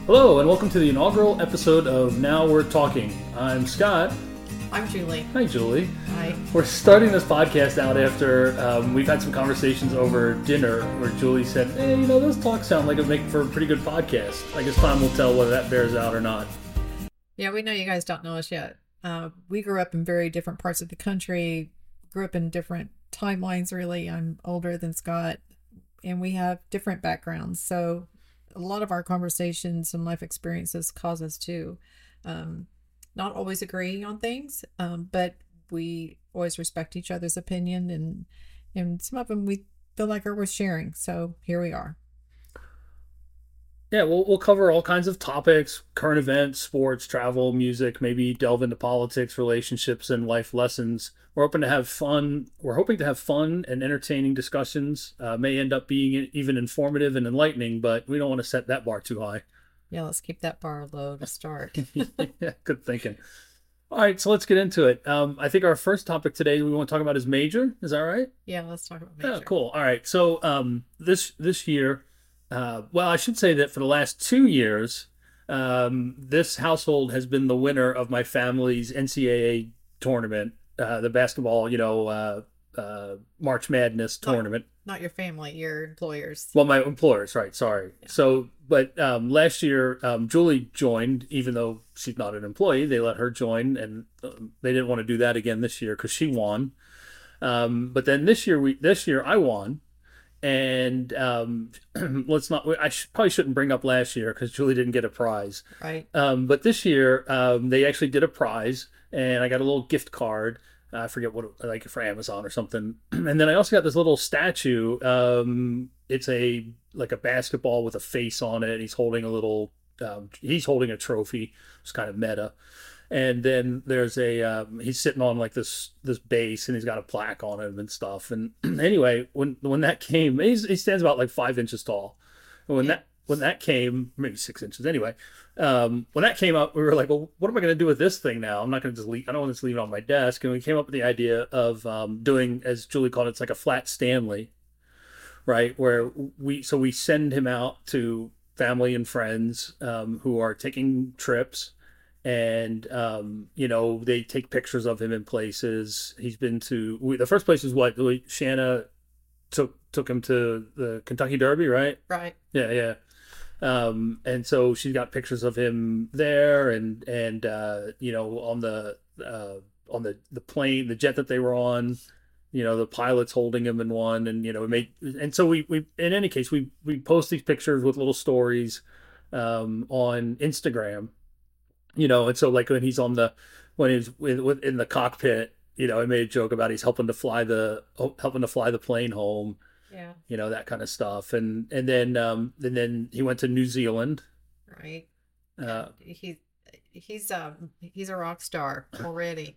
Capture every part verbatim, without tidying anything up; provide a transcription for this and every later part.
Hello, and welcome to the inaugural episode of Now We're Talking. I'm Scott. I'm Julie. Hi, Julie. Hi. We're starting this podcast out after um, we've had some conversations over dinner where Julie said, hey, you know, those talks sound like it make for a pretty good podcast. I guess time will tell whether that bears out or not. Yeah, we know you guys don't know us yet. Uh, we grew up in very different parts of the country, grew up in different timelines, really. I'm older than Scott, and we have different backgrounds. So a lot of our conversations and life experiences cause us to um, not always agree on things, um, but we always respect each other's opinion, and and some of them we feel like are worth sharing. So here we are. Yeah, we'll, we'll cover all kinds of topics, current events, sports, travel, music, maybe delve into politics, relationships, and life lessons. We're hoping to have fun. We're hoping to have fun and entertaining discussions. Uh, may end up being even informative and enlightening, but we don't want to set that bar too high. Yeah, let's keep that bar low to start. Yeah, good thinking. All right, so let's get into it. Um, I think our first topic today we want to talk about is major. Is that right? Yeah, let's talk about major. Yeah, cool. All right. So um, this this year, uh, well, I should say that for the last two years, um, this household has been the winner of my family's N C double A tournament, uh, the basketball, you know, uh, uh, March Madness tournament. Not your family, your employers. Well, my employers, right? Sorry. Yeah. So, but um, last year, um, Julie joined, even though she's not an employee. They let her join, and um, they didn't want to do that again this year because she won. Um, but then this year, we this year I won, and um, let's not. I sh- probably shouldn't bring up last year because Julie didn't get a prize. Right. Um, but this year, um, they actually did a prize, and I got a little gift card. I forget what, like for Amazon or something. And then I also got this little statue. Um, it's a like a basketball with a face on it. He's holding a little. Um, he's holding a trophy. It's kind of meta. And then there's a. Um, he's sitting on like this this base, and he's got a plaque on him and stuff. And anyway, when when that came, he's, he stands about like five inches tall. And when yeah. that when that came, maybe six inches anyway. Um, when that came up, we were like, well, what am I going to do with this thing now? I'm not going to just leave. I don't want to just leave it on my desk. And we came up with the idea of um, doing, as Julie called it, it's like a flat Stanley, right? Where we, so we send him out to family and friends um, who are taking trips, and, um, you know, they take pictures of him in places. He's been to, we, the first place is what? Shanna took, took him to the Kentucky Derby, right? Right. Yeah, yeah. Um, and so she's got pictures of him there, and and uh, you know, on the uh, on the, the plane, the jet that they were on, you know, the pilot's holding him in one, and you know, we made, and so we we in any case we we post these pictures with little stories um, on Instagram, you know, and so like when he's on the when he's with, with in the cockpit, you know, I made a joke about he's helping to fly the helping to fly the plane home. Yeah. You know, that kind of stuff. And and then um and then he went to New Zealand. Right. Uh he he's um he's a rock star already.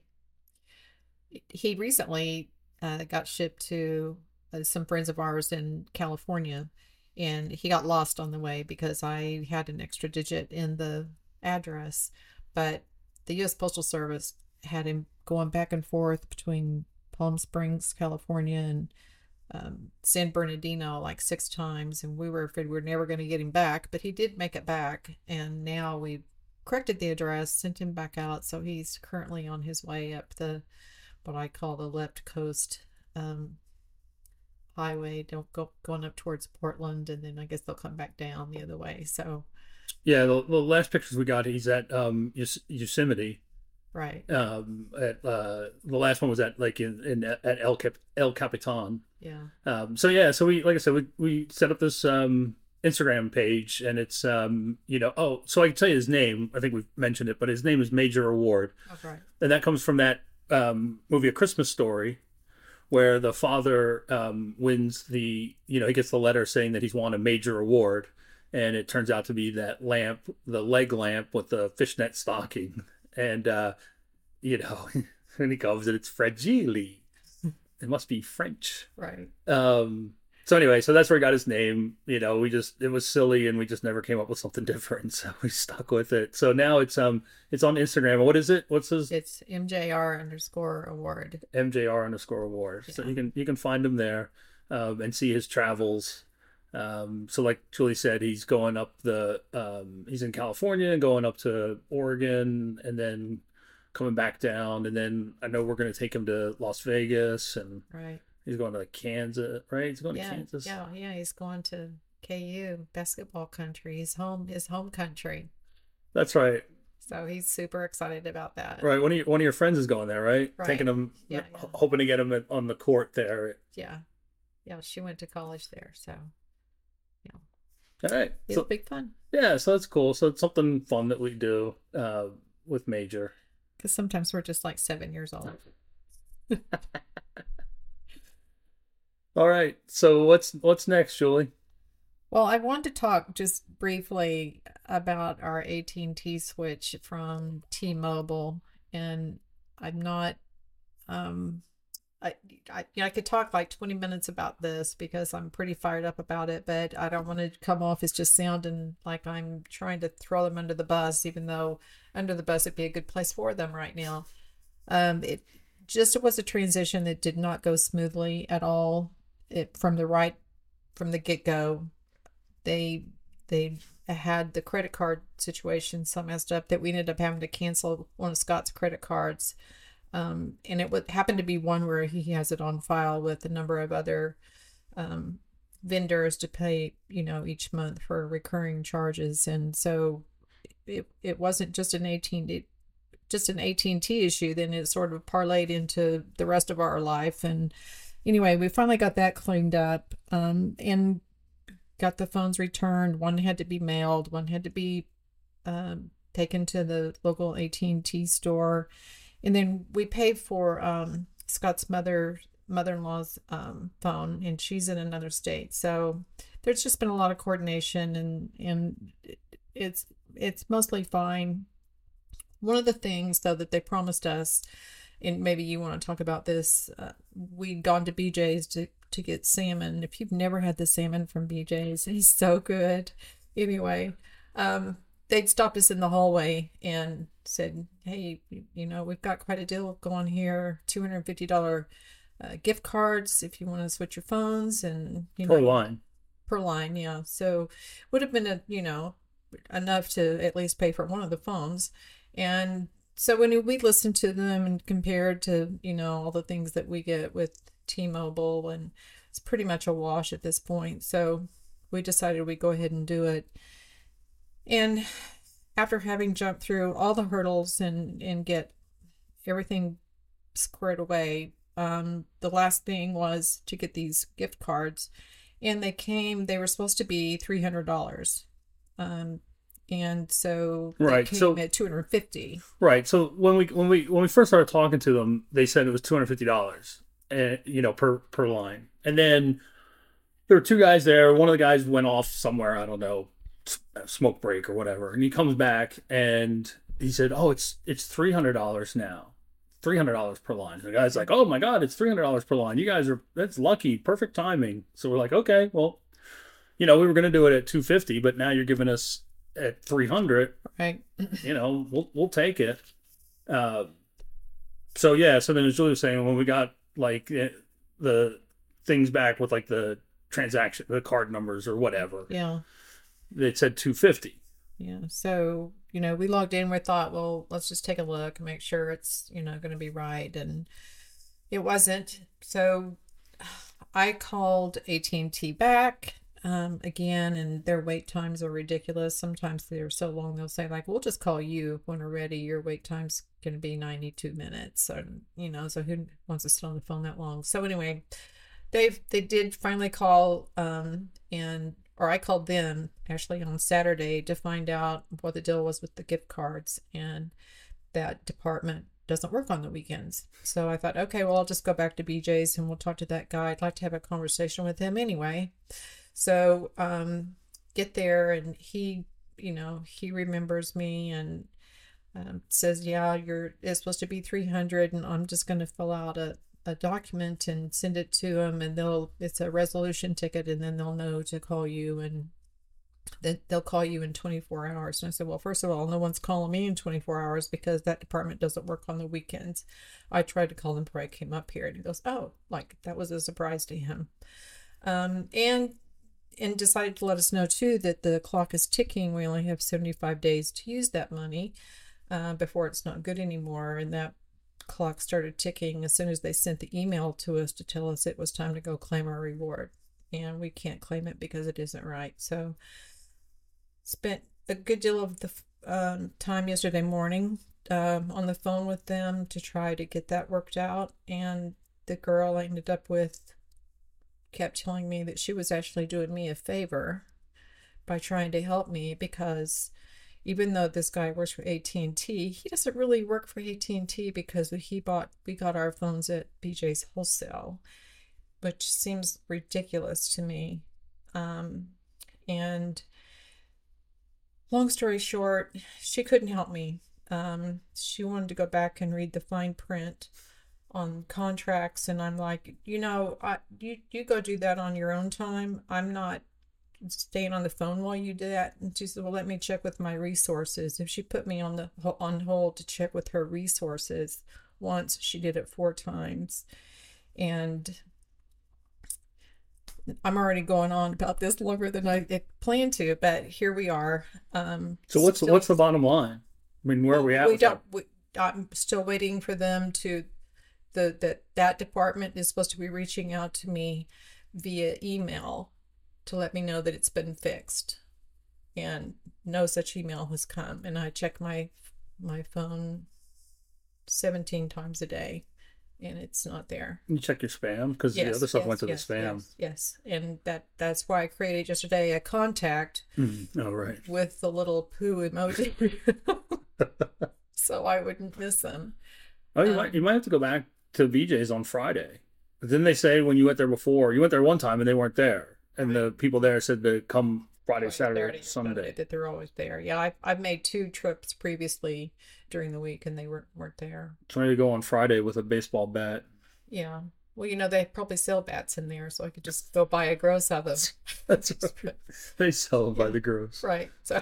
He recently uh, got shipped to uh, some friends of ours in California, and he got lost on the way because I had an extra digit in the address, but the U S Postal Service had him going back and forth between Palm Springs, California, and um, San Bernardino like six times, and we were afraid we were never going to get him back, but he did make it back, and now we've corrected the address, sent him back out, so he's currently on his way up the what I call the left coast um, highway, don't go going up towards Portland, and then I guess they'll come back down the other way. So yeah, the, the last pictures we got, he's at um Yos- Yosemite. Right. Um, at uh, the last one was at like in, in at El Cap El Capitan. Yeah. Um. So yeah. So we like I said we we set up this um Instagram page, and it's um you know oh so I can tell you his name. I think we've mentioned it, but his name is Major Award. That's right. And that comes from that um movie A Christmas Story, where the father um wins the you know he gets the letter saying that he's won a major award, and it turns out to be that lamp, the leg lamp with the fishnet stocking. And, uh, you know, when he comes and it's fragile. It must be French. Right. Um, so anyway, so that's where he got his name. You know, we just, it was silly, and we just never came up with something different. So we stuck with it. So now it's, um, it's on Instagram. What is it? What's his? It's M J R underscore award. M J R underscore award. Yeah. So you can, you can find him there, um, and see his travels. Um, so like Julie said, he's going up the um, he's in California and going up to Oregon and then coming back down. And then I know we're going to take him to Las Vegas and Right. he's going to like Kansas, right? He's going to Yeah. Kansas. Yeah. Yeah. He's going to K U basketball country. His home, his home country. That's right. So he's super excited about that. Right. One of your, one of your friends is going there, right? Right. Taking him, Yeah. Yeah. hoping to get him at, on the court there. Yeah. Yeah. She went to college there. So yeah, All right. it'll So be fun. yeah, so that's cool. So it's something fun that we do uh, with Major. Because sometimes we're just like seven years old. All right. So what's what's next, Julie? Well, I wanted to talk just briefly about our A T and T switch from T-Mobile, and I'm not um I, I I could talk like twenty minutes about this because I'm pretty fired up about it, but I don't want to come off as just sounding like I'm trying to throw them under the bus, even though under the bus would be a good place for them right now. Um, it just was a transition that did not go smoothly at all. It from the right from the get-go. They they had the credit card situation so messed up that we ended up having to cancel one of Scott's credit cards. Um, and it would happen to be one where he has it on file with a number of other um, vendors to pay, you know, each month for recurring charges. And so it it wasn't just an A T and T just an A T and T issue. Then it sort of parlayed into the rest of our life. And anyway, we finally got that cleaned up um, and got the phones returned. One had to be mailed. One had to be um, taken to the local A T and T store. And then we paid for um, Scott's mother mother-in-law's um, phone, and she's in another state. So there's just been a lot of coordination, and and it's it's mostly fine. One of the things though that they promised us, and maybe you want to talk about this, uh, we'd gone to B J's to to get salmon. If you've never had the salmon from B J's, he's so good. Anyway, um, they'd stopped us in the hallway and said, hey, you know, we've got quite a deal going here, two hundred fifty dollars uh, gift cards if you want to switch your phones, and, you know, Per line. Per line, yeah. So would have been, a, you know, enough to at least pay for one of the phones. And so when we listened to them and compared to, you know, all the things that we get with T-Mobile, and it's pretty much a wash at this point. So we decided we'd go ahead and do it. And after having jumped through all the hurdles and, and get everything squared away, um, the last thing was to get these gift cards. And they came, they were supposed to be three hundred dollars. Um, and so they right. came so at two hundred fifty dollars. Right. So when we when we when we first started talking to them, they said it was two hundred fifty dollars, and you know, per per line. And then there were two guys there. One of the guys went off somewhere, I don't know, smoke break or whatever, and he comes back and he said, "Oh, it's it's three hundred dollars now, three hundred dollars per line." And the guy's like, "Oh my God, it's three hundred dollars per line. You guys are that's lucky, perfect timing." So we're like, "Okay, well, you know, we were gonna do it at two fifty, but now you're giving us at three hundred, right? You know, we'll we'll take it." Uh, so yeah, so then as Julie was saying, when we got like the things back with like the transaction, the card numbers or whatever, Yeah. it said two fifty. Yeah. So, you know, we logged in, we thought, well, let's just take a look and make sure it's, you know, going to be right. And it wasn't. So I called A T and T back um, again, and their wait times are ridiculous. Sometimes they're so long, they'll say like, we'll just call you when we're ready. Your wait time's going to be ninety-two minutes. So, you know, so who wants to stay on the phone that long? So anyway, they they did finally call um, and or I called them actually on Saturday to find out what the deal was with the gift cards, and that department doesn't work on the weekends. So I thought, okay, well, I'll just go back to B J's and we'll talk to that guy. I'd like to have a conversation with him anyway. So um, get there, and he, you know, he remembers me and um, says, yeah, you're it's supposed to be three hundred, and I'm just going to fill out a a document and send it to them, and they'll it's a resolution ticket, and then they'll know to call you, and then they'll call you in twenty-four hours. And I said, well, first of all, no one's calling me in twenty-four hours because that department doesn't work on the weekends. I tried to call them before I came up here, and he goes, oh, like that was a surprise to him. Um, and and decided to let us know too that the clock is ticking. We only have seventy-five days to use that money uh, before it's not good anymore. And that clock started ticking as soon as they sent the email to us to tell us it was time to go claim our reward. And we can't claim it because it isn't right. So spent a good deal of the um, time yesterday morning um, on the phone with them to try to get that worked out. And the girl I ended up with kept telling me that she was actually doing me a favor by trying to help me, because even though this guy works for A T and T, he doesn't really work for A T and T because he bought we got our phones at B J's Wholesale, which seems ridiculous to me. Um, and long story short, she couldn't help me. Um, she wanted to go back and read the fine print on contracts, and I'm like, you know, I you you go do that on your own time. I'm not staying on the phone while you do that. And she said, well, let me check with my resources. If she put me on the on hold to check with her resources once, she did it four times, and I'm already going on about this longer than I planned to, but here we are. Um, so what's still, what's the bottom line? I mean, where are we at? We don't. We, I'm still waiting for them to. The that that department is supposed to be reaching out to me via email to let me know that it's been fixed, and no such email has come. And I check my my phone seventeen times a day, and it's not there. You check your spam, because yes, the other stuff yes, went to yes, the spam. Yes, yes, and that that's why I created yesterday a contact. Mm, oh, right. With the little poo emoji, so I wouldn't miss them. Oh, you um, might you might have to go back to B J's on Friday. But then they say when you went there before, you went there one time and they weren't there, and right. The people there said to come Friday, Saturday, Saturday Sunday. Sunday. That they're always there. Yeah, I I've made two trips previously during the week and they weren't weren't there. Trying to go on Friday with a baseball bat. Yeah. Well, you know, they probably sell bats in there, so I could just go buy a gross of them. That's right. They sell them yeah. by the gross. Right. So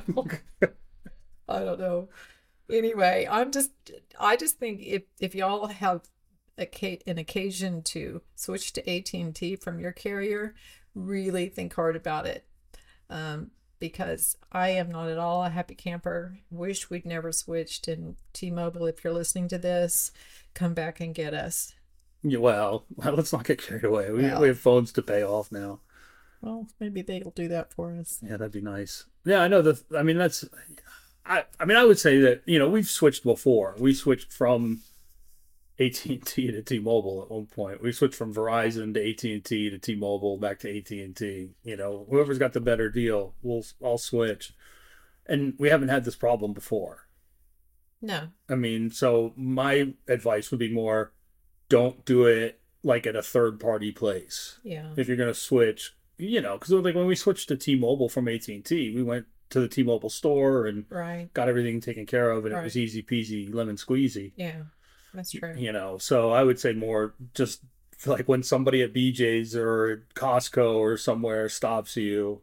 I don't know. Anyway, I'm just I just think if if y'all have an occasion to switch to A T and T from your carrier, really think hard about it, um, because I am not at all a happy camper. Wish we'd never switched. And T-Mobile, if you're listening to this, come back and get us. Yeah, well, let's not get carried away. We, well, we have phones to pay off now. Well, maybe they'll do that for us. Yeah, that'd be nice. Yeah, I know. The I mean, that's. I I mean, I would say that, you know, we've switched before. We switched from A T and T to T-Mobile at one point. We switched from Verizon to A T and T to T-Mobile back to A T and T. You know, whoever's got the better deal, we'll all switch. And we haven't had this problem before. No. I mean, so my advice would be more, don't do it like at a third party place. Yeah. If you're going to switch, you know, because like when we switched to T-Mobile from A T and T, we went to the T-Mobile store and right. got everything taken care of, and right. it was easy peasy lemon squeezy. Yeah. That's true. You know, so I would say more just like when somebody at B J's or Costco or somewhere stops you,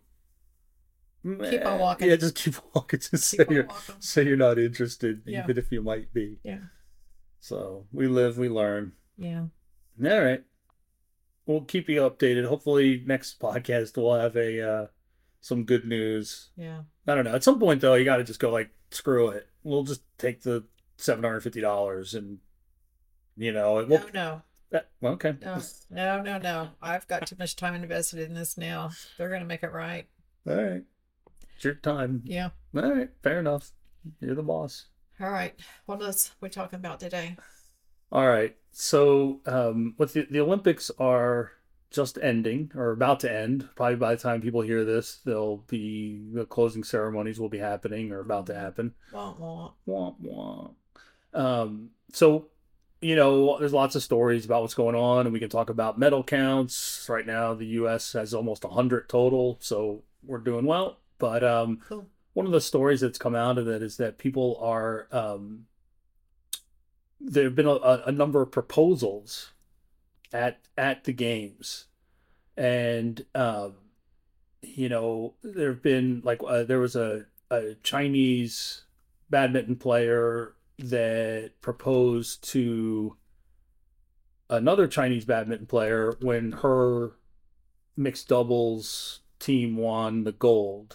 keep on walking. Yeah, just keep walking. Just keep say you're walking. Say you're not interested, yeah. even if you might be. Yeah. So we live, we learn. Yeah. All right. We'll keep you updated. Hopefully next podcast we'll have a uh, some good news. Yeah. I don't know. At some point though, you got to just go like, screw it. We'll just take the seven hundred fifty dollars and. You know, it no, no. That, well, okay. No, no, no, no. I've got too much time invested in this now. They're going to make it right. All right. It's your time. Yeah. All right. Fair enough. You're the boss. All right. What else are we talking about today? All right. So, um, what the, the Olympics are just ending or about to end. Probably by the time people hear this, they'll be the closing ceremonies will be happening or about to happen. Wah, wah. Wah, wah. Um, so, you know, there's lots of stories about what's going on, and we can talk about medal counts. Right now, the U S has almost one hundred total, so we're doing well. But um, cool. One of the stories that's come out of it is that people are, um, there have been a, a number of proposals at at the games. And, um, you know, there have been, like, uh, there was a, a Chinese badminton player that proposed to another Chinese badminton player when her mixed doubles team won the gold.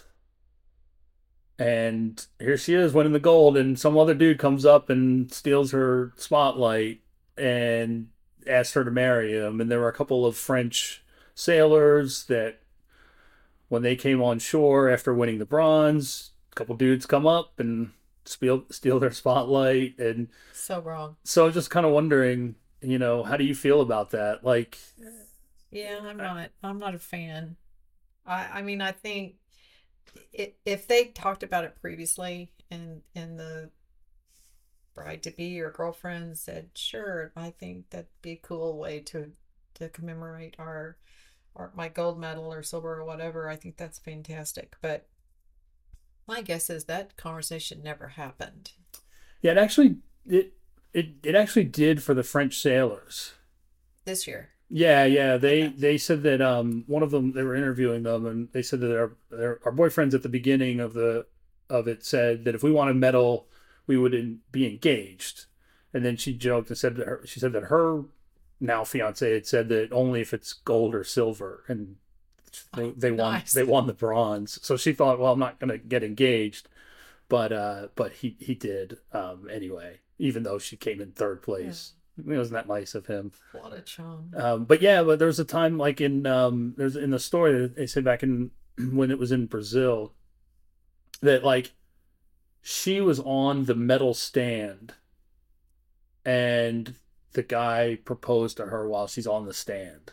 And here she is winning the gold, and some other dude comes up and steals her spotlight and asks her to marry him. And there were a couple of French sailors that, when they came on shore after winning the bronze, a couple dudes come up and steal steal their spotlight. And So wrong. so, just kind of wondering, you know, how do you feel about that? Like, Yeah, I'm not. I'm not a fan. I. I mean, I think it, if they talked about it previously, and and the bride to be or girlfriend said, "Sure," I think that'd be a cool way to to commemorate our or my gold medal or silver or whatever. I think that's fantastic. But my guess is that conversation never happened. yeah, it actually it it it actually did for the French sailors. This year. Yeah, yeah. They Okay. they said that um one of them, they were interviewing them, and they said that our their, our boyfriends at the beginning of the of it said that if we want a medal, we would in, be engaged. And then she joked and said that her, she said that her now fiance had said that only if it's gold or silver, and they, Oh, they won nice. they won the bronze. So she thought, well, I'm not gonna get engaged, but uh but he he did um anyway, even though she came in third Yeah. place. I mean, wasn't that nice of him? What a charm. Um, but yeah, but there was a time like in um, there's in the story they said back in when it was in Brazil that like she was on the medal stand and the guy proposed to her while she's on the stand.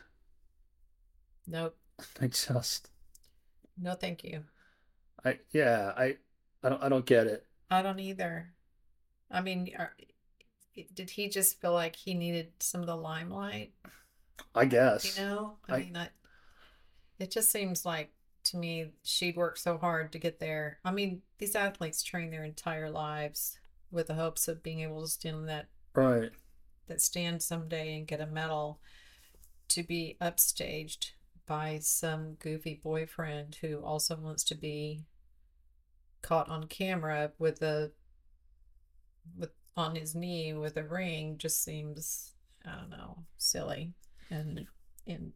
Nope. I just No, thank you. I yeah I I don't I don't get it. I don't either. I mean, are, did he just feel like he needed some of the limelight? I You guess know, I I mean, that it just seems like to me she'd worked so hard to get there. I mean, these athletes train their entire lives with the hopes of being able to stand on that right. that stand someday and get a medal. To be upstaged by some goofy boyfriend who also wants to be caught on camera with a with on his knee with a ring just seems, I don't know, silly and and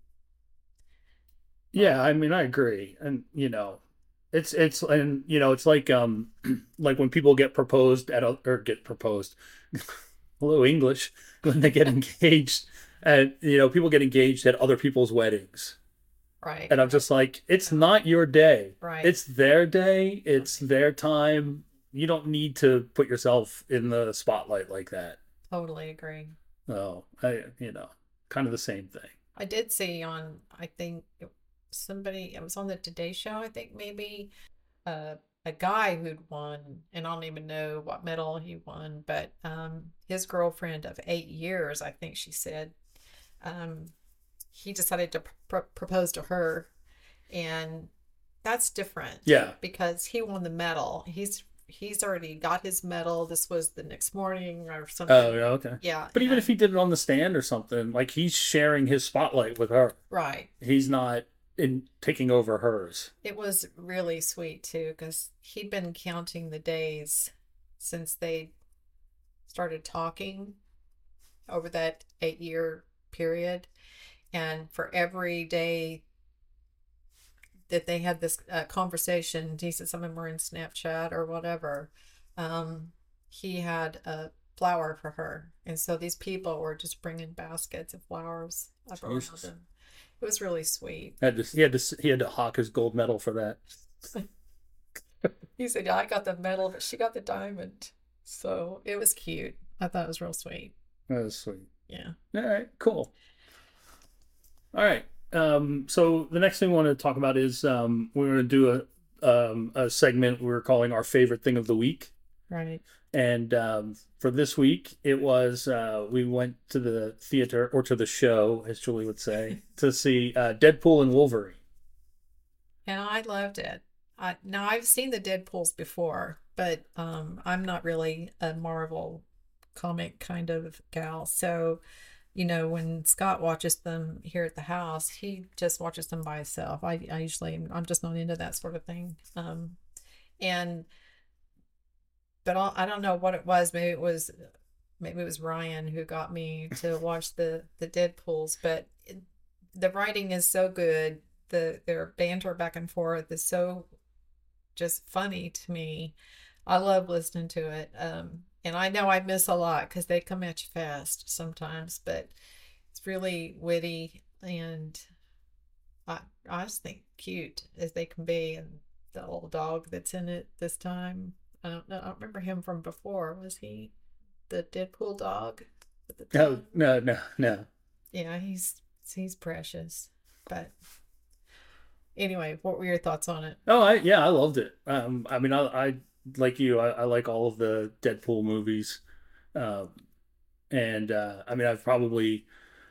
Yeah, I mean, I agree. And you know, it's it's and you know, it's like um like when people get proposed at a, or get proposed. Hello, English. When they get engaged, and you know, people get engaged at other people's weddings. right, And I'm just like, it's not your day. right, It's their day. It's their time. You don't need to put yourself in the spotlight like that. totally agree. No, I, you know, kind of the same thing. I did see on, I think it, somebody, it was on the Today Show, I think maybe, uh, a guy who'd won, and I don't even know what medal he won, but um, his girlfriend of eight years, I think she said, um, he decided to pr- propose to her, and that's different Yeah. because he won the medal. He's he's already got his medal. This was the next morning or Oh, something. yeah, okay. Yeah, But even and if he did it on the stand or something, like he's sharing his spotlight with her. right. He's not in taking over hers. It was really sweet too because he'd been counting the days since they started talking over that eight year period. And for every day that they had this uh, conversation, he said some of them were in Snapchat or whatever, um, he had a flower for her. And so these people were just bringing baskets of flowers up around Jesus. him. It was really sweet. Had to, he had to he had to hawk his gold medal for that. He said, "Yeah, I got the medal, but she got the diamond." So it was cute. I thought it was real sweet. That was sweet. Yeah. All right, cool. All right. Um, so the next thing we want to talk about is um, we're going to do a um, a segment we're calling our favorite thing of the week. Right. And um, for this week, it was uh, we went to the theater or to the show, as Julie would say, to see uh, Deadpool and Wolverine. And I loved it. I now I've seen the Deadpools before, but um I'm not really a Marvel comic kind of gal. So, you know, when Scott watches them here at the house, he just watches them by himself. I, I usually I'm just not into that sort of thing. Um and but I, I don't know what it was. Maybe it was maybe it was Ryan who got me to watch the the Deadpools, but it, the writing is so good. the their banter back and forth is so just funny to me. I love listening to it. Um, and I know I miss a lot because they come at you fast sometimes, but it's really witty and I I just think cute as they can be. And the old dog that's in it this time, I don't know. I don't remember him from before. Was he the Deadpool dog at the No, time? no, no, no. Yeah, he's he's precious. But anyway, what were your thoughts on it? Oh, I yeah, I loved it. Um, I mean, I, I like you. I, I like all of the Deadpool movies. Um, and uh, I mean, I've probably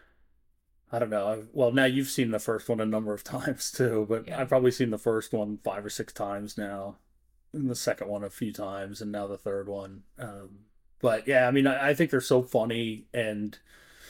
I don't know. I've, well, now you've seen the first one a number of times too, but Yeah. I've probably seen the first one five or six times now, and the second one a few times, and now the third one. Um, but yeah, I mean, I, I think they're so funny, and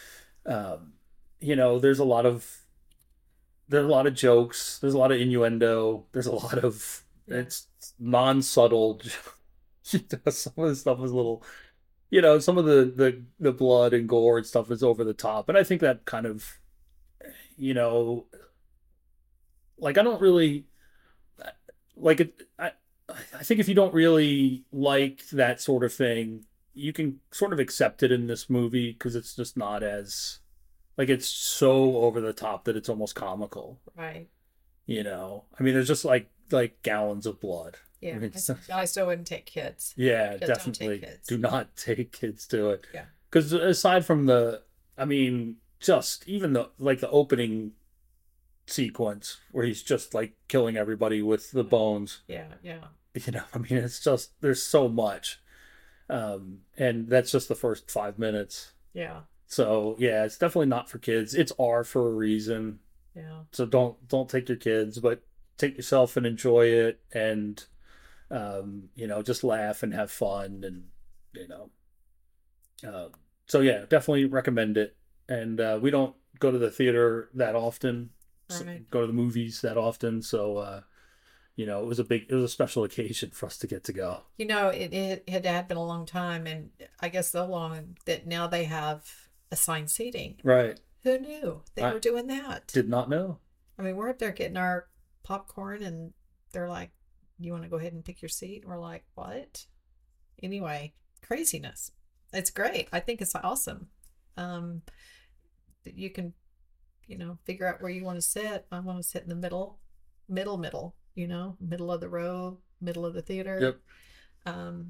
um, you know, there's a lot of there's a lot of jokes, there's a lot of innuendo, there's a lot of Yeah. it's non-subtle. Some of the stuff is a little, you know, some of the the the blood and gore and stuff is over the top, and I think that kind of, you know, like I don't really like it. I I think if you don't really like that sort of thing, you can sort of accept it in this movie because it's just not as like it's so over the top that it's almost comical. Right. You know, I mean, there's just like like gallons of blood. I Yeah. mean, I, it's, I still wouldn't take kids. yeah, Yeah, don't take definitely kids. do not take kids to it. Yeah. Because aside from the, I mean, just even the like the opening sequence where he's just like killing everybody with the bones. Yeah. Yeah. You know, I mean, it's just there's so much, um, and that's just the first five minutes. Yeah. So yeah, it's definitely not for kids. It's R for a reason. Yeah. So don't don't take your kids, but take yourself and enjoy it, and um, you know, just laugh and have fun, and you know, uh, so yeah, definitely recommend it. And uh, we don't go to the theater that often, All so, right. go to the movies that often, so uh, you know, it was a big, it was a special occasion for us to get to go. You know, it, it had had been a long time, and I guess so long that now they have assigned seating. Right. Who knew they I were doing that? did not know. I mean, we're up there getting our popcorn, and they're like, "You want to go ahead and pick your seat?" And we're like, "What?" Anyway, craziness. It's great. I think it's awesome. Um, that you can, you know, figure out where you want to sit. I want to sit in the middle, middle, middle. You know, middle of the row, middle of the theater. Yep. Um,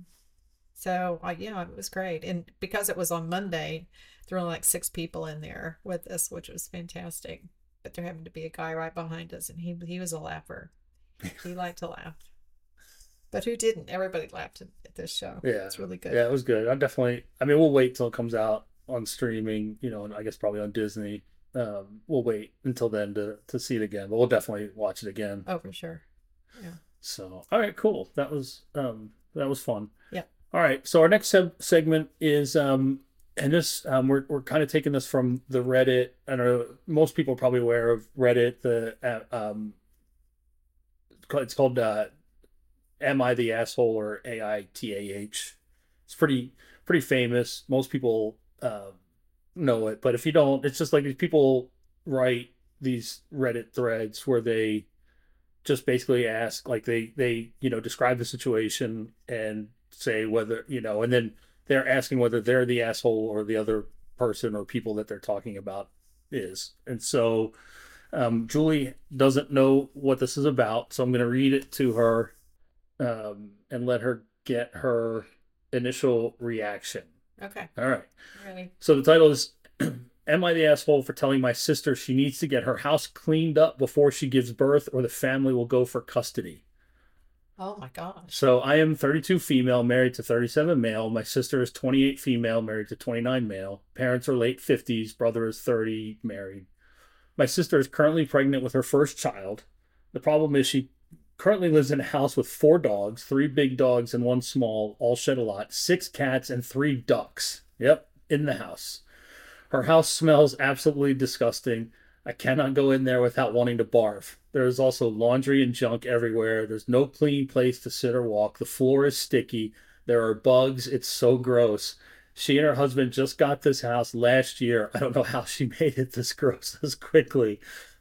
so uh, yeah, it was great. And because it was on Monday, there were only like six people in there with us, which was fantastic. But there happened to be a guy right behind us, and he he was a laugher. He liked to laugh. But who didn't? Everybody laughed at, at this show. Yeah. It's really good. Yeah, it was good. I definitely, I mean, we'll wait till it comes out on streaming, you know, and I guess probably on Disney. Um, we'll wait until then to to see it again, but we'll definitely watch it again. Oh, for sure. Yeah. So, all right, cool. That was um that was fun. Yeah. All right, so our next seg- segment is um and this um we're we're kind of taking this from the Reddit. I know most people are probably aware of Reddit. The uh, um it's called uh, "Am I the Asshole" or A I T A H. It's pretty pretty famous. Most people uh, know it, but if you don't, it's just like these people write these Reddit threads where they just basically ask like they they you know describe the situation and say whether you know and then they're asking whether they're the asshole or the other person or people that they're talking about is. And so um, Julie doesn't know what this is about, so I'm going to read it to her um, and let her get her initial reaction. Okay. All right. Ready? So the title is "Am I the asshole for telling my sister she needs to get her house cleaned up before she gives birth, or the family will go for custody?" Oh my gosh. So I am thirty-two female, married to thirty-seven male. My sister is twenty-eight female, married to twenty-nine male. Parents are late fifties. Brother is thirty, married. My sister is currently pregnant with her first child. The problem is she currently lives in a house with four dogs, three big dogs and one small, all shed a lot, six cats and three ducks. Yep, in the house. Her house smells absolutely disgusting. I cannot go in there without wanting to barf. There is also laundry and junk everywhere. There's no clean place to sit or walk. The floor is sticky. There are bugs. It's so gross. She and her husband just got this house last year. I don't know how she made it this gross this quickly.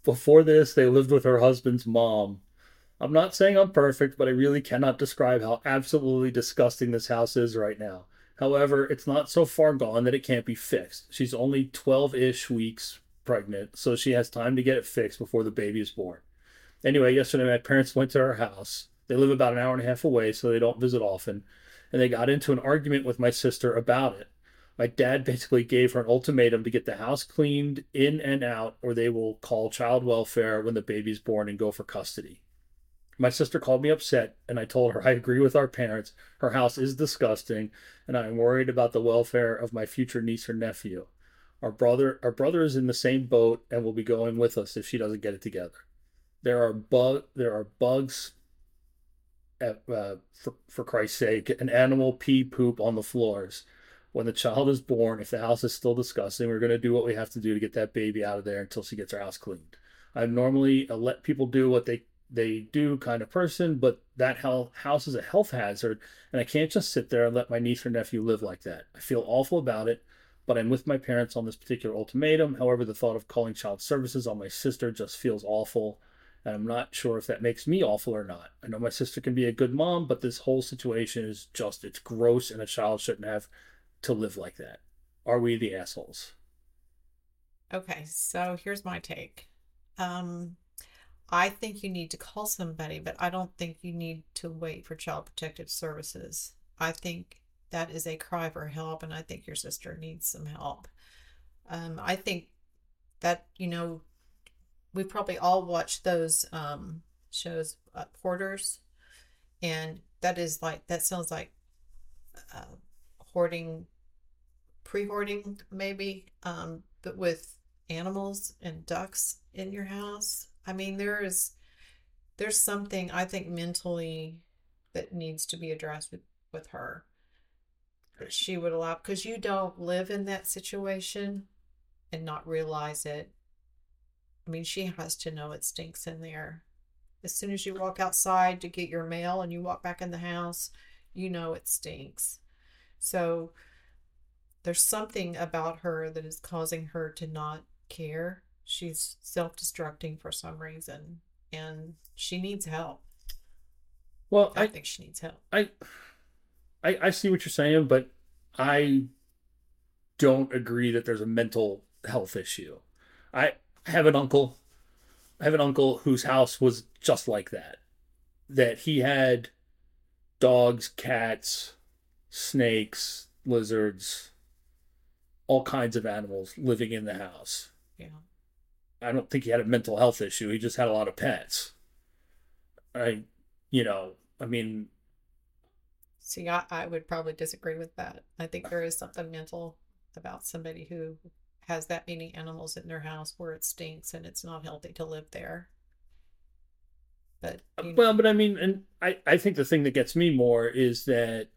Before this, they lived with her husband's mom. I'm not saying I'm perfect, but I really cannot describe how absolutely disgusting this house is right now. However, it's not so far gone that it can't be fixed. She's only twelve-ish weeks pregnant, so she has time to get it fixed before the baby is born. Anyway, yesterday my parents went to her house. They live about an hour and a half away, so they don't visit often. And they got into an argument with my sister about it. My dad basically gave her an ultimatum to get the house cleaned in and out, or they will call child welfare when the baby's born and go for custody. My sister called me upset, and I told her I agree with our parents. Her house is disgusting, and I am worried about the welfare of my future niece or nephew. Our brother, our brother is in the same boat and will be going with us if she doesn't get it together. There are bug, there are bugs. At, uh, for, for Christ's sake, an animal pee poop on the floors. When the child is born, if the house is still disgusting, we're going to do what we have to do to get that baby out of there until she gets her house cleaned. I'm normally a let people do what they they do kind of person, but that house is a health hazard, and I can't just sit there and let my niece or nephew live like that. I feel awful about it, but I'm with my parents on this particular ultimatum. However, the thought of calling child services on my sister just feels awful, and I'm not sure if that makes me awful or not. I know my sister can be a good mom, but this whole situation is just, it's gross, and a child shouldn't have to live like that. Are we the assholes? Okay, so here's my take. Um, I think you need to call somebody, but I don't think you need to wait for Child Protective Services. I think that is a cry for help, and I think your sister needs some help. Um, I think that, you know, we probably all watched those um, shows, uh, Hoarders, and that is like, that sounds like uh, hoarding, pre-hoarding maybe, um, but with animals and ducks in your house. I mean, there is, there's something I think mentally that needs to be addressed with, with her. That she would allow, because you don't live in that situation and not realize it. I mean, she has to know it stinks in there. As soon as you walk outside to get your mail and you walk back in the house, you know it stinks. So there's something about her that is causing her to not care. She's self-destructing for some reason, and she needs help. Well, I I think she needs help. I I, I see what you're saying, but I don't agree that there's a mental health issue. I have an uncle. I have an uncle whose house was just like that. That he had dogs, cats, snakes, lizards, all kinds of animals living in the house. Yeah. I don't think he had a mental health issue. He just had a lot of pets. I, you know, I mean, See, I, I would probably disagree with that. I think there is something mental about somebody who has that many animals in their house where it stinks and it's not healthy to live there. But you well, know, but I mean, and I, I think the thing that gets me more is that,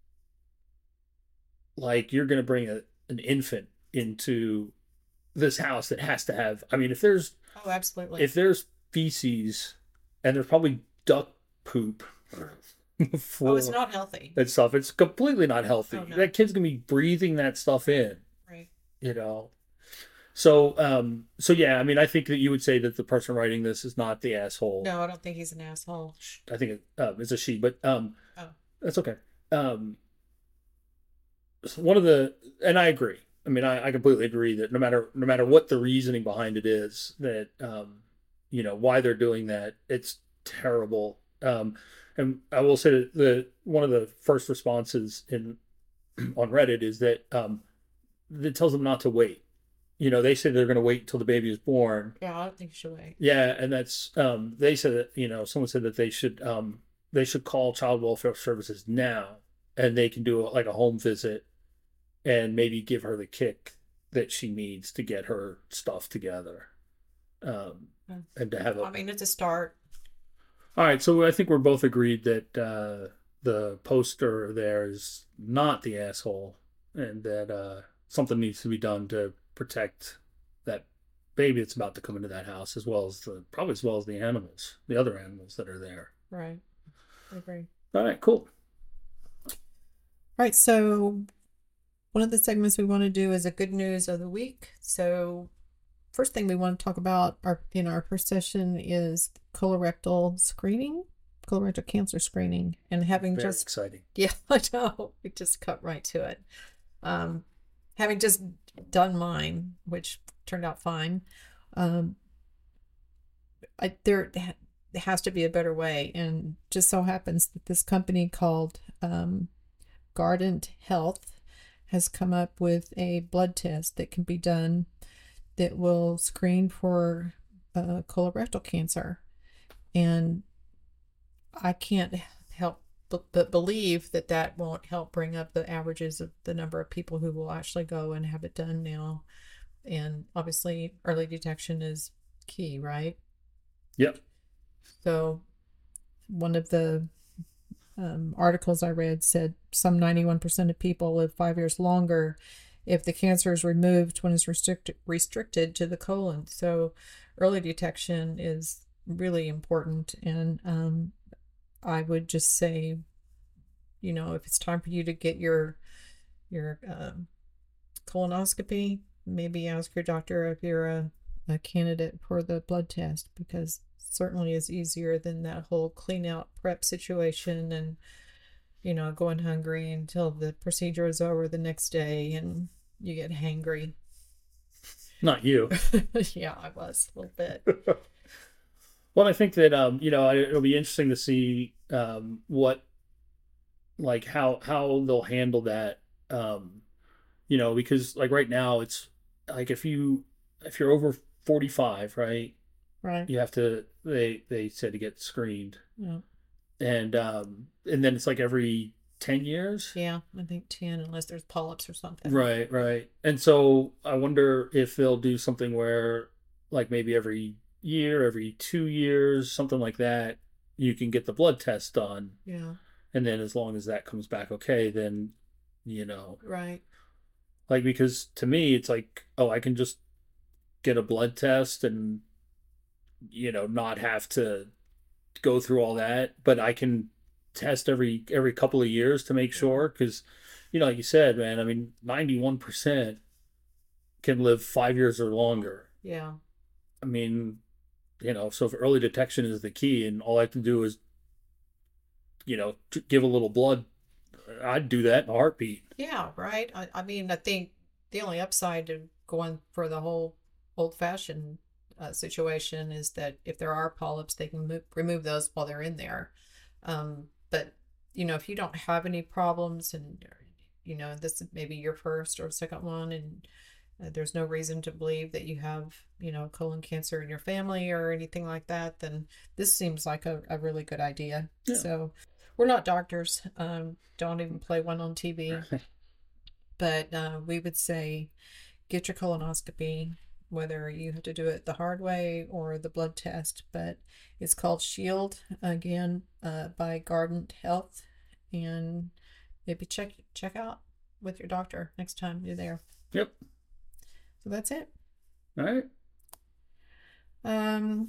like, you're going to bring a, an infant into this house that has to have, I mean, if there's, oh, absolutely. if there's feces and there's probably duck poop Oh, it's for not healthy. that stuff, it's completely not healthy. Oh, no. That kid's going to be breathing that stuff in, Right. you know? So, um, so yeah, I mean, I think that you would say that the person writing this is not the asshole. No, I don't think he's an asshole. I think it, um, it's a she, but um, Oh, that's okay. Um, so one of the, and I agree. I mean, I, I completely agree that no matter no matter what the reasoning behind it is, that um, you know, why they're doing that, it's terrible. Um, and I will say that the one of the first responses in on Reddit is that um, it tells them not to wait. You know, they say they're going to wait until the baby is born. yeah, I don't think you should wait. Yeah, and that's um, they said that, you know, someone said that they should um, they should call child welfare services now, and they can do like a home visit and maybe give her the kick that she needs to get her stuff together, um, Hmm. and to have a. I mean, it's a start. All right, so I think we're both agreed that uh, the poster there is not the asshole, and that uh, something needs to be done to protect that baby that's about to come into that house, as well as the probably as well as the animals, the other animals that are there. Right. I agree. All right, cool. All right, so one of the segments we want to do is a good news of the week. So first thing we want to talk about our, in our first session is colorectal screening, colorectal cancer screening, and having Very just exciting. Yeah, I know. We just cut right to it. Um, having just done mine, which turned out fine, um, I, there has to be a better way. And just so happens that this company called um, Guardant Health has come up with a blood test that can be done that will screen for uh, colorectal cancer. And I can't help but, but believe that that won't help bring up the averages of the number of people who will actually go and have it done now. And obviously, early detection is key, right? Yep. So, one of the um, articles I read said some ninety-one percent of people live five years longer if the cancer is removed when it's restricted restricted to the colon. So, early detection is really important. And um, I would just say, you know, if it's time for you to get your your um, colonoscopy, maybe ask your doctor if you're a, a candidate for the blood test, because certainly is easier than that whole clean out prep situation and, you know, going hungry until the procedure is over the next day and you get hangry. Not you. Yeah, I was a little bit. Well, I think that um, you know, it'll be interesting to see um what like how how they'll handle that. Um, you know, because like right now it's like if you if you're over forty-five, right? Right. You have to they they said to get screened. Yeah. And um and then it's like every ten years. Yeah, I think ten, unless there's polyps or something. Right, right. And so I wonder if they'll do something where like maybe every year, every two years, something like that, you can get the blood test done. Yeah. And then as long as that comes back okay, then you know, Right. like because to me it's like, oh, I can just get a blood test and you know, not have to go through all that, but I can test every every couple of years to make sure because you know, like you said, man, I mean, ninety-one percent can live five years or longer. Yeah. I mean, you know, so if early detection is the key and all I have to do is, you know, to give a little blood, I'd do that in a heartbeat. Yeah, right. I, I mean, I think the only upside to going for the whole old fashioned uh, situation is that if there are polyps, they can move, remove those while they're in there. Um, but, you know, if you don't have any problems and, you know, this is maybe your first or second one, and uh, there's no reason to believe that you have, you know, colon cancer in your family or anything like that, then this seems like a, a really good idea. Yeah. So we're not doctors, um, don't even play one on T V, but uh, we would say get your colonoscopy, whether you have to do it the hard way or the blood test. But it's called Shield, again, uh, by Guardant Health, and maybe check check out with your doctor next time you're there. Yep. So that's it. All right. Um.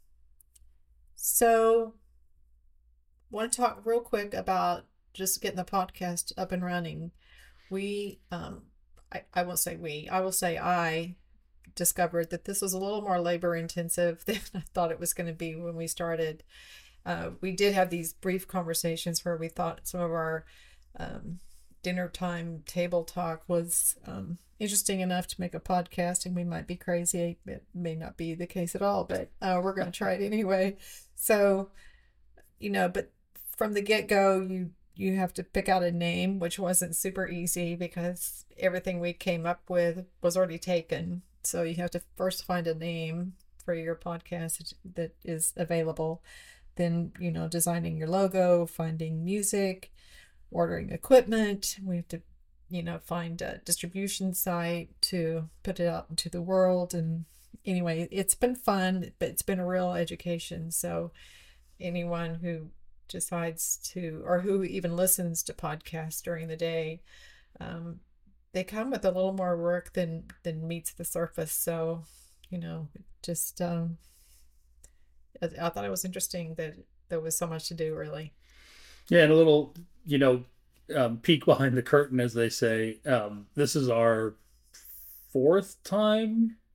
So, want to talk real quick about just getting the podcast up and running. We, um, I, I won't say we, I will say I discovered that this was a little more labor intensive than I thought it was going to be when we started. Uh, we did have these brief conversations where we thought some of our um, dinner time table talk was um, interesting enough to make a podcast, and we might be crazy. It may not be the case at all, but uh, we're going to try it anyway. So, you know, but from the get-go, you you have to pick out a name, which wasn't super easy because everything we came up with was already taken. So you have to first find a name for your podcast that is available. Then, you know, designing your logo, finding music, ordering equipment. We have to, you know, find a distribution site to put it out into the world. And anyway, it's been fun, but it's been a real education. So anyone who decides to, or who even listens to podcasts during the day, um, they come with a little more work than than meets the surface. So, you know, just um, I, I thought it was interesting that there was so much to do, really. Yeah, and a little, you know, um, peek behind the curtain, as they say. Um, this is our fourth time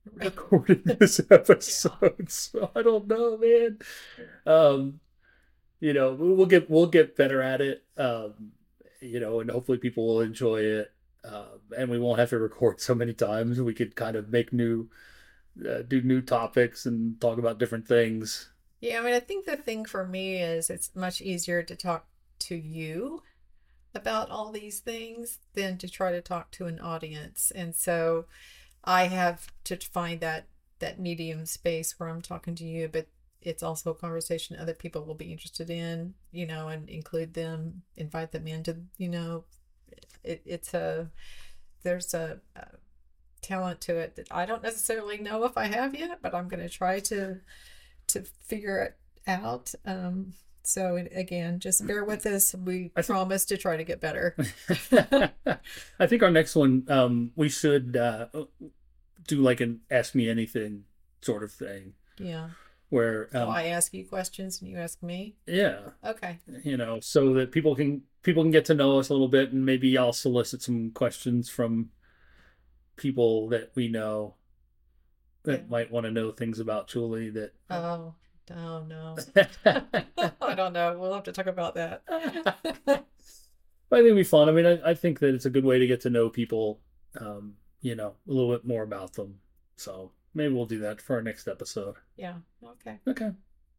recording this episode, so I don't know, man. Um, you know, we'll get we'll get better at it. Um, you know, and hopefully people will enjoy it. Um, and we won't have to record so many times. We could kind of make new, uh, do new topics and talk about different things. Yeah, I mean, I think the thing for me is it's much easier to talk to you about all these things than to try to talk to an audience. And so I have to find that that medium space where I'm talking to you, but it's also a conversation other people will be interested in, you know, and include them, invite them into, you know, it, it's a, there's a, a talent to it that I don't necessarily know if I have yet, but I'm going to try to, to figure it out. Um, so again, just bear with us. We I promise think, to try to get better. I think our next one, um, we should uh, do like an ask me anything sort of thing. Yeah. Where um, oh, I ask you questions and you ask me. Yeah. Okay. You know, so that people can people can get to know us a little bit, and maybe I'll solicit some questions from people that we know that yeah. might want to know things about Julie. That oh. Oh no. I don't know. We'll have to talk about that. I think it'd be fun. I mean, I, I think that it's a good way to get to know people, um, you know, a little bit more about them. So maybe we'll do that for our next episode. Yeah. Okay. Okay.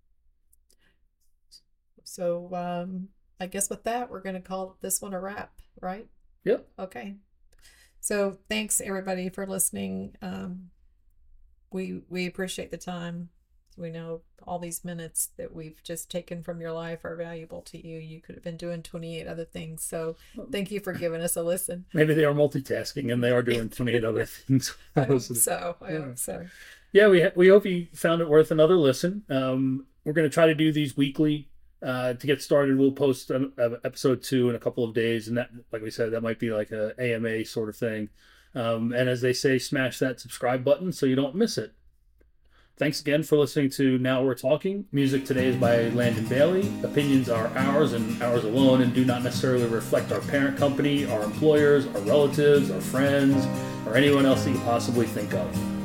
So um, I guess with that, we're going to call this one a wrap, right? Yep. Okay. So thanks everybody for listening. Um, we we appreciate the time. We know all these minutes that we've just taken from your life are valuable to you. You could have been doing twenty-eight other things. So thank you for giving us a listen. Maybe they are multitasking and they are doing twenty-eight other things. I hope so. I yeah. hope so. Yeah, we, we hope you found it worth another listen. Um, we're going to try to do these weekly. Uh, to get started, we'll post an, uh, episode two in a couple of days. And that, like we said, that might be like a A M A sort of thing. Um, and as they say, smash that subscribe button so you don't miss it. Thanks again for listening to Now We're Talking. Music today is by Landon Bailey. Opinions are ours and ours alone and do not necessarily reflect our parent company, our employers, our relatives, our friends, or anyone else that you possibly think of.